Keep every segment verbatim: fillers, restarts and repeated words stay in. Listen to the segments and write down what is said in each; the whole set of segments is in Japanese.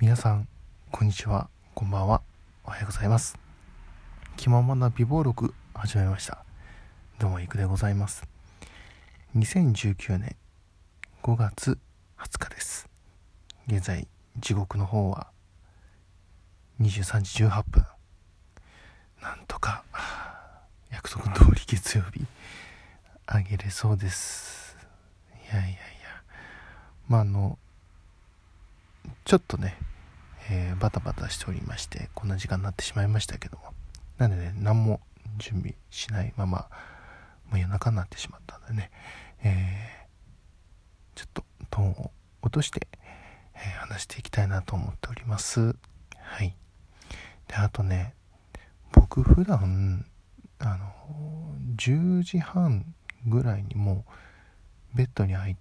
皆さんこんにちは、こんばんは、おはようございます。気ままな美貌録始めました。どうもいくでございます。にせんじゅうきゅうねんごがつはつかです。現在時刻の方はにじゅうさんじじゅうはっぷん。なんとか約束通り月曜日あげれそうです。いやいやいや、まああのちょっとね、えー、バタバタしておりまして、こんな時間になってしまいましたけども、なので、ね、何も準備しないままもう夜中になってしまったんでね、えー、ちょっとトーンを落として、えー、話していきたいなと思っております。はい。で、あとね、僕普段あのじゅうじはんぐらいにもうベッドに入って、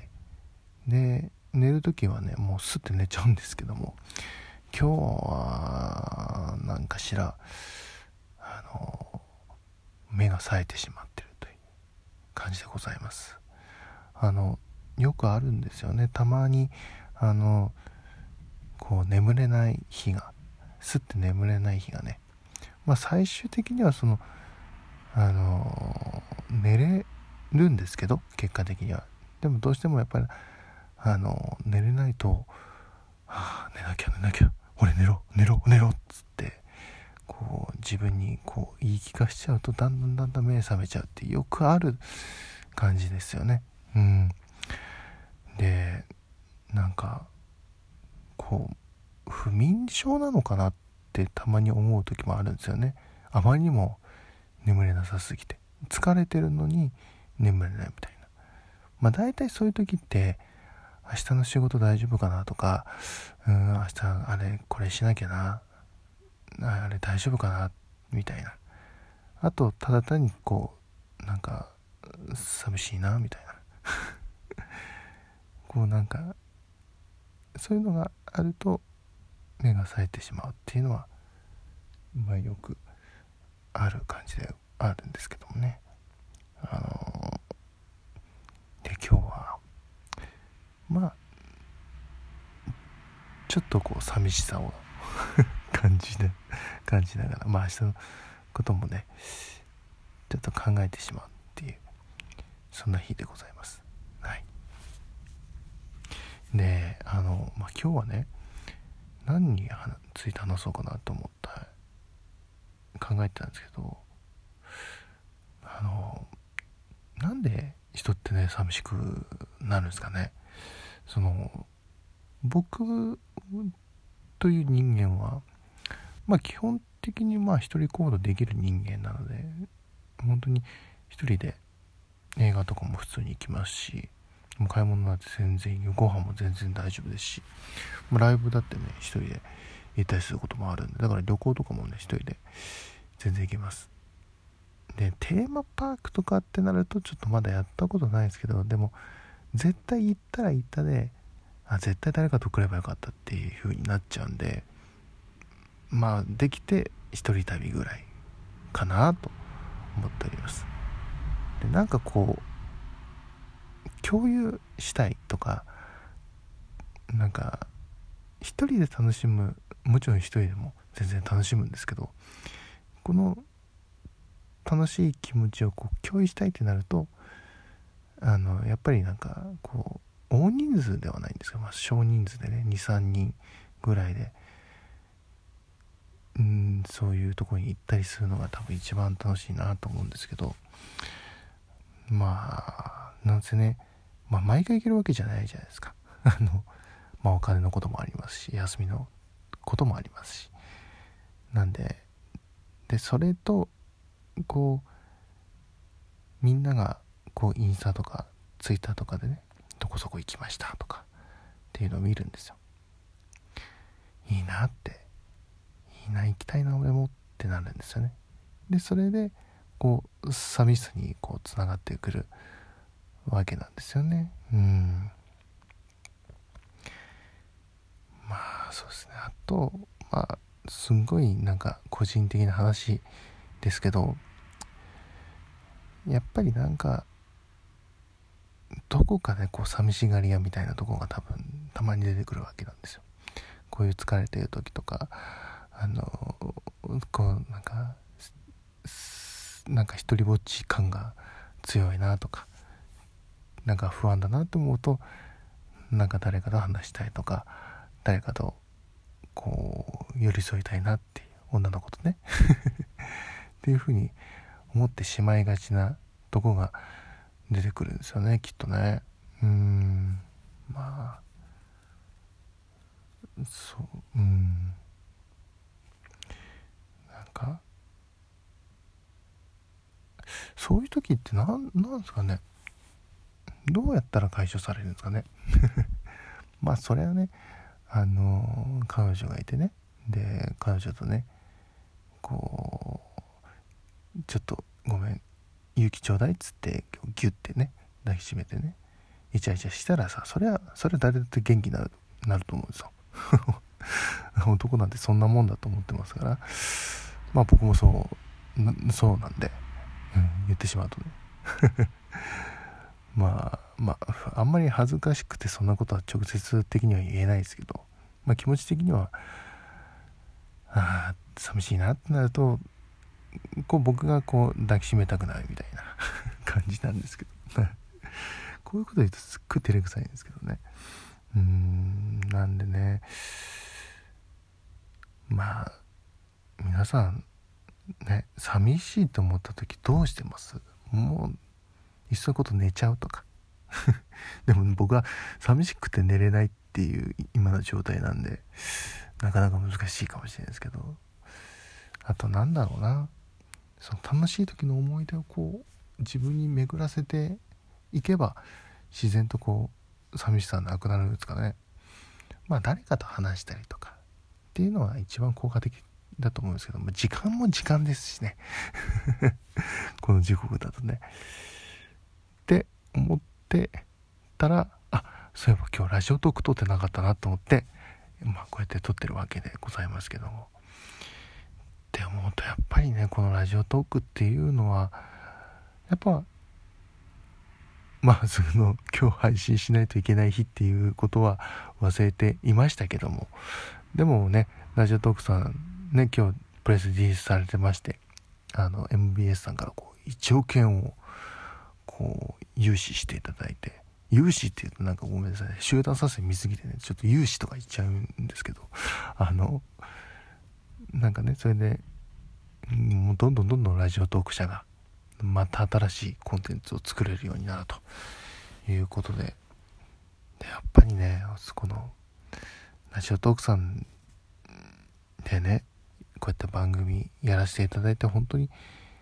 で寝るときはねもうすって寝ちゃうんですけども、今日はなんかしらあの目が冴えてしまってるという感じでございます。あのよくあるんですよね。たまにあのこう眠れない日がすって眠れない日がね、まあ最終的にはそのあの寝れるんですけど、結果的にはでもどうしてもやっぱりあの寝れないと、はあ、寝なきゃ寝なきゃ俺寝ろ寝ろ寝ろっつってこう自分にこう言い聞かしちゃうと、だんだんだんだん目覚めちゃうってよくある感じですよね。うんでなんかこう不眠症なのかなってたまに思う時もあるんですよね。あまりにも眠れなさすぎて疲れてるのに眠れないみたいな。まあ大体そういう時って明日の仕事大丈夫かなとか、うーん明日あれこれしなきゃな、あれ大丈夫かなみたいな、あとただ単にこうなんか寂しいなみたいなこうなんかそういうのがあると目が冴えてしまうっていうのはまあよくある感じであるんですけどもね。あのー、で今日はまあちょっとこう寂しさを感じで感じながら、まあ明日のこともねちょっと考えてしまうっていう、そんな日でございます。はい。であの、まあ、今日はね何について話そうかなと思った考えてたんですけど、あのなんで人ってね寂しくなるんですかね。その僕という人間はまあ基本的にまあ一人行動できる人間なので、本当に一人で映画とかも普通に行きますし、もう買い物なんて全然、ご飯も全然大丈夫ですし、まあ、ライブだってね一人で行ったりすることもあるんで、だから旅行とかもね一人で全然行けます。でテーマパークとかってなるとちょっとまだやったことないですけど、でも絶対行ったら行ったで、あ絶対誰かと来ればよかったっていう風になっちゃうんで、まあできて一人旅ぐらいかなと思っております。でなんかこう共有したいとか、なんか一人で楽しむ、もちろん一人でも全然楽しむんですけど、この楽しい気持ちをこう共有したいってなると、あのやっぱりなんかこう大人数ではないんですが、まあ、少人数でね にさんにんぐらいでうんそういうところに行ったりするのが多分一番楽しいなと思うんですけど、まあなんせね、まあ、毎回行けるわけじゃないじゃないですかあの、まあ、お金のこともありますし、休みのこともありますし、なんででそれとこうみんながこうインスタとかツイッターとかでねどこそこ行きましたとかっていうのを見るんですよ。いいなって、いいな行きたいな俺もってなるんですよね。でそれでこう寂しさにこうつながってくるわけなんですよね。うんまあそうですね。あとまあすんごいなんか個人的な話ですけど、やっぱりなんかどこかでこう寂しがり屋みたいなところが多分たまに出てくるわけなんですよ。 こういう疲れてる時とか、あのこうなんかなんか一人ぼっち感が強いなとか、なんか不安だなと思うと、なんか誰かと話したいとか、誰かとこう寄り添いたいなっていう、女の子とねっていう風に思ってしまいがちなとこが出てくるんですよね、きっとね。うーんまあそううんなんかそういう時ってなんなんですかね、どうやったら解消されるんですかねまあそれはね、あの彼女がいてね、で彼女とねこうちょっとごめん勇気ちょうだいっつってギュッてね抱きしめてねイチャイチャしたらさ、それはそれは誰だって元気になるなると思うんですよ男なんてそんなもんだと思ってますから、まあ僕もそうなそうなんで、うん、言ってしまうとねまあまああんまり恥ずかしくてそんなことは直接的には言えないですけど、まあ気持ち的にはあー寂しいなってなると、こう僕がこう抱きしめたくなるみたいな感じなんですけどこういうこと言うとすっごい照れくさいんですけどね。うーんなんでね、まあ皆さんね、寂しいと思った時どうしてます？もういっそのこと寝ちゃうとかでも僕は寂しくて寝れないっていう今の状態なんで、なかなか難しいかもしれないですけど、あとなんだろうな、その楽しい時の思い出をこう自分に巡らせていけば自然とこう寂しさはなくなるんですかね。まあ誰かと話したりとかっていうのは一番効果的だと思うんですけども、時間も時間ですしねこの時刻だとねって思ってたら、あ、そういえば今日ラジオトーク撮ってなかったなと思って、まあこうやって撮ってるわけでございますけども、って思うとやっぱりね、このラジオトークっていうのはやっぱまあその今日配信しないといけない日っていうことは忘れていましたけども、でもねラジオトークさんね今日プレスリリースされてまして、あの エムビーエス さんからこういちおくえんをこう融資していただいて、融資って言うとなんかごめんなさい、集団撮影見すぎてねちょっと融資とか言っちゃうんですけど、あのなんかねそれでもうどんどんどんどんラジオトーク社がまた新しいコンテンツを作れるようになるということで、でやっぱりねこのラジオトークさんでねこうやって番組やらせていただいて本当に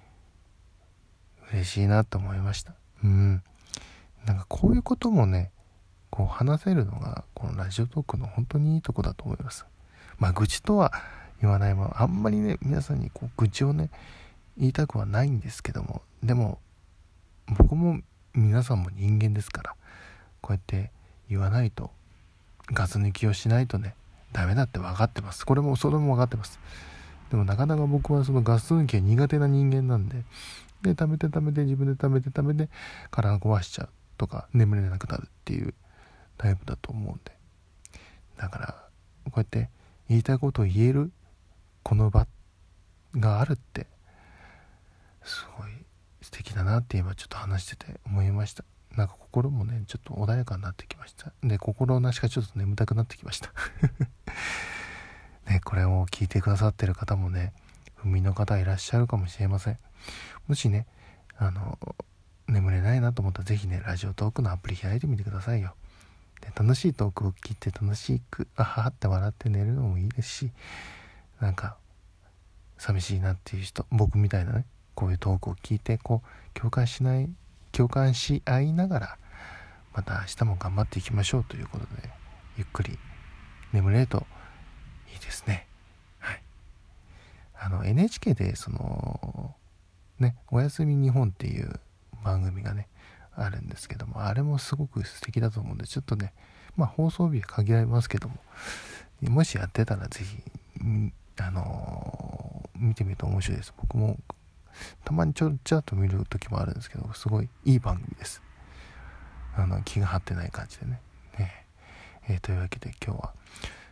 嬉しいなと思いました。うんなんかこういうこともねこう話せるのがこのラジオトークの本当にいいとこだと思います。まあ愚痴とは言わないもあんまりね皆さんにこう愚痴をね言いたくはないんですけども、でも僕も皆さんも人間ですから、こうやって言わないと、ガス抜きをしないとねダメだって分かってます。これもそれも分かってます。でもなかなか僕はそのガス抜きが苦手な人間なんで、で溜めて溜めて自分で溜めて溜めて体壊しちゃうとか眠れなくなるっていうタイプだと思うんで、だからこうやって言いたいことを言えるこの場があるってすごい素敵だなって今ちょっと話してて思いました。なんか心もねちょっと穏やかになってきました。で心なしかちょっと眠たくなってきましたね、これを聞いてくださってる方もね不眠の方いらっしゃるかもしれません。もしねあの眠れないなと思ったらぜひねラジオトークのアプリ開いてみてくださいよ。で楽しいトークを聞いて楽しくあははって笑って寝るのもいいですし、なんか寂しいなっていう人、僕みたいなねこういうトークを聞いてこう共感しない共感し合いながらまた明日も頑張っていきましょうということで、ゆっくり眠れるといいですね。はい。あの エヌエイチケー でそのねおやすみ日本っていう番組がねあるんですけども、あれもすごく素敵だと思うんで、ちょっとねまあ放送日は限られますけども、もしやってたらぜひあのー、見てみると面白いです。僕もたまにちょっちゃっと見る時もあるんですけど、すごいいい番組です。あの気が張ってない感じでね。ねえー、というわけで今日は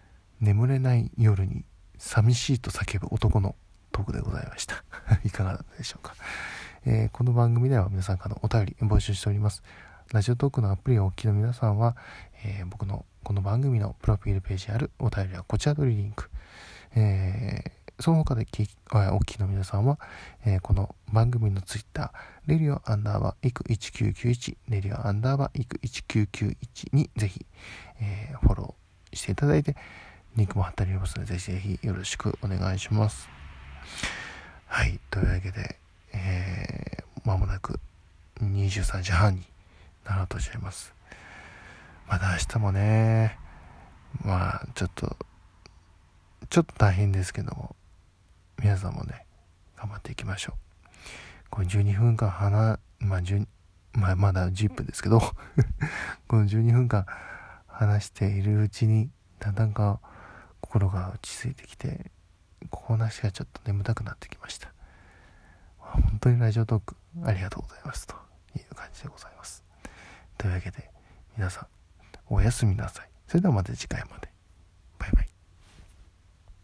眠れない夜に寂しいと叫ぶ男のトークでございましたいかがだったでしょうか。えー、この番組では皆さんからのお便り募集しております。ラジオトークのアプリをお聞きの皆さんは、えー、僕のこの番組のプロフィールページにあるお便りはこちらのリンク、えー、その他で聞きお聞きの皆さんは、えー、この番組のツイッターレディオアンダーバーイクいちきゅうきゅういちレディオアンダーバーイクいちきゅうきゅういちにぜひ、えー、フォローしていただいて、リンクも貼ってありますので、ぜひぜひよろしくお願いします。はい、というわけで、えー、間もなくにじゅうさんじはんになろうとしています。まだ明日もね、まあちょっとちょっと大変ですけども、皆さんもね頑張っていきましょう。これじゅうにふんかん話、まあ、まあ、まだじゅっぷんですけどこのじゅうにふんかん話しているうちにだんだんか心が落ち着いてきて、ここなしがちょっと眠たくなってきました。本当にラジオトークありがとうございますという感じでございます。というわけで皆さんおやすみなさい。それではまた次回まで。